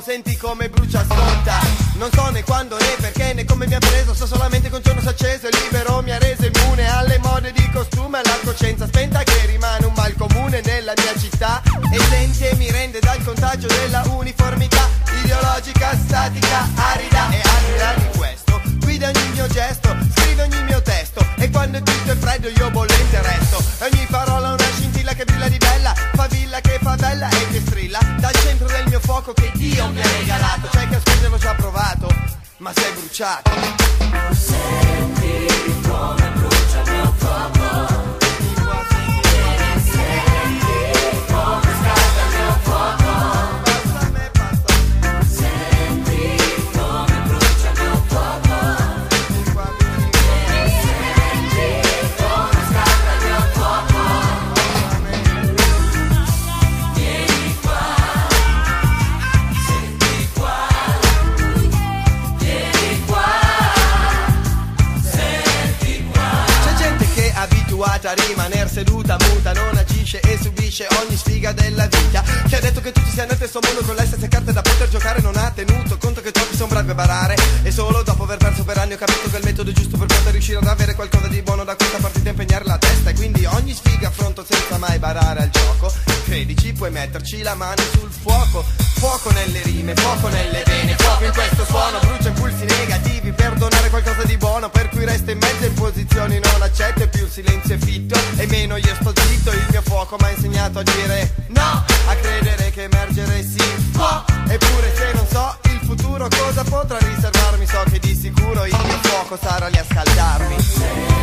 senti come brucia, ascolta. Non so né quando né perché né come mi ha preso, so solamente che un giorno si è acceso e libero mi ha reso immune alle mode di costume, alla coscienza spenta che rimane un mal comune nella mia città. E sente mi rende dal contagio della uniformità ideologica, statica, arida e arida di questo. Guida ogni mio gesto, scrive ogni mio testo, e quando tutto è freddo io bollente resto. Ogni parola una scintilla che brilla di bella, favilla che fa bella e che strilla dal centro del mio fuoco che Dio mi ha regalato. C'è che a spingerlo ci ha provato, ma sei bruciato. Senti come brucia il mio fuoco. Senti come scalda il mio fuoco. A rimanere seduta, muta, non agisce e subisce ogni sfiga della vita. Che ha detto che tutti siano nel stesso mondo con le stesse carte da poter giocare, non ha tenuto conto che troppi sono bravi a barare. E solo dopo aver perso per anni ho capito che il metodo giusto per poter riuscire ad avere qualcosa di buono da questa partita è impegnare la testa. E quindi ogni sfiga affronto senza mai barare al gioco. Credici, puoi metterci la mano sul fuoco. Fuoco nelle rime, fuoco nelle vene, fuoco in questo suono, brucia impulsi negativi per donare qualcosa di buono, per cui resta in mezzo in posizioni non accette, più il silenzio è fitto e meno io sto zitto. Il mio fuoco mi ha insegnato a dire no, a credere che emergere si può. Eppure se non so il futuro cosa potrà riservarmi, so che di sicuro il mio fuoco sarà lì a scaldarmi.